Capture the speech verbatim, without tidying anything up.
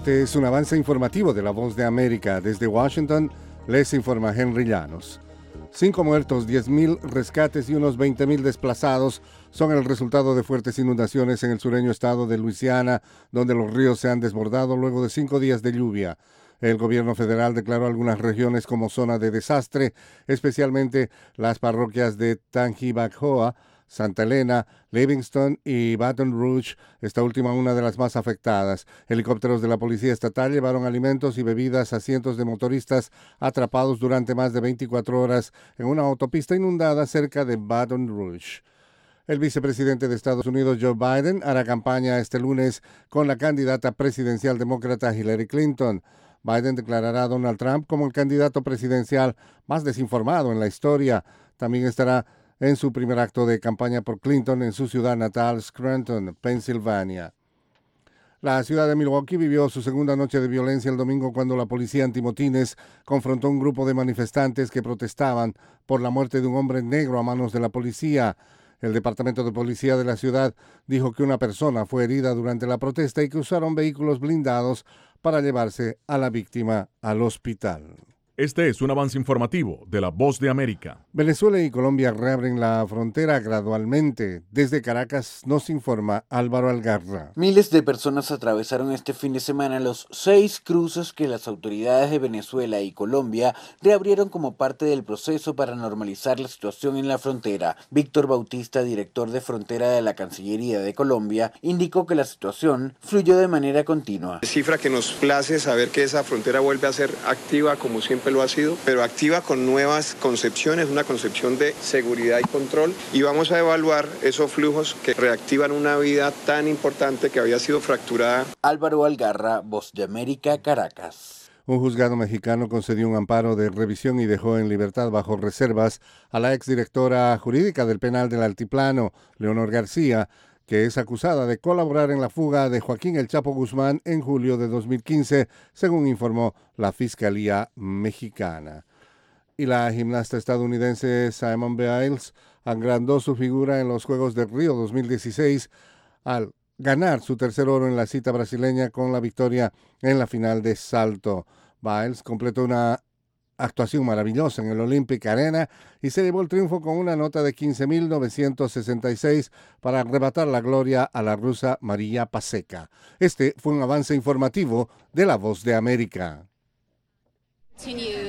Este es un avance informativo de La Voz de América. Desde Washington les informa Henry Llanos. Cinco muertos, diez mil rescates y unos veinte mil desplazados son el resultado de fuertes inundaciones en el sureño estado de Luisiana, donde los ríos se han desbordado luego de cinco días de lluvia. El gobierno federal declaró algunas regiones como zona de desastre, especialmente las parroquias de Tangibacoa, Santa Elena, Livingston y Baton Rouge, esta última una de las más afectadas. Helicópteros de la Policía Estatal llevaron alimentos y bebidas a cientos de motoristas atrapados durante más de veinticuatro horas en una autopista inundada cerca de Baton Rouge. El vicepresidente de Estados Unidos, Joe Biden, hará campaña este lunes con la candidata presidencial demócrata Hillary Clinton. Biden declarará a Donald Trump como el candidato presidencial más desinformado en la historia. También estará en su primer acto de campaña por Clinton en su ciudad natal, Scranton, Pensilvania. La ciudad de Milwaukee vivió su segunda noche de violencia el domingo cuando la policía antimotines confrontó un grupo de manifestantes que protestaban por la muerte de un hombre negro a manos de la policía. El departamento de policía de la ciudad dijo que una persona fue herida durante la protesta y que usaron vehículos blindados para llevarse a la víctima al hospital. Este es un avance informativo de La Voz de América. Venezuela y Colombia reabren la frontera gradualmente. Desde Caracas nos informa Álvaro Algarra. Miles de personas atravesaron este fin de semana los seis cruces que las autoridades de Venezuela y Colombia reabrieron como parte del proceso para normalizar la situación en la frontera. Víctor Bautista, director de frontera de la Cancillería de Colombia, indicó que la situación fluyó de manera continua. Cifra que nos place saber que esa frontera vuelve a ser activa como siempre lo ha sido, pero activa con nuevas concepciones, una concepción de seguridad y control, y vamos a evaluar esos flujos que reactivan una vida tan importante que había sido fracturada. Álvaro Algarra, Voz de América, Caracas. Un juzgado mexicano concedió un amparo de revisión y dejó en libertad bajo reservas a la exdirectora jurídica del penal del Altiplano, Leonor García, que es acusada de colaborar en la fuga de Joaquín El Chapo Guzmán en julio de dos mil quince, según informó la Fiscalía Mexicana. Y la gimnasta estadounidense Simone Biles agrandó su figura en los Juegos de Río dos mil dieciséis al ganar su tercer oro en la cita brasileña con la victoria en la final de salto. Biles completó una actuación maravillosa en el Olympic Arena y se llevó el triunfo con una nota de quince mil novecientos sesenta y seis para arrebatar la gloria a la rusa María Paseka. Este fue un avance informativo de La Voz de América.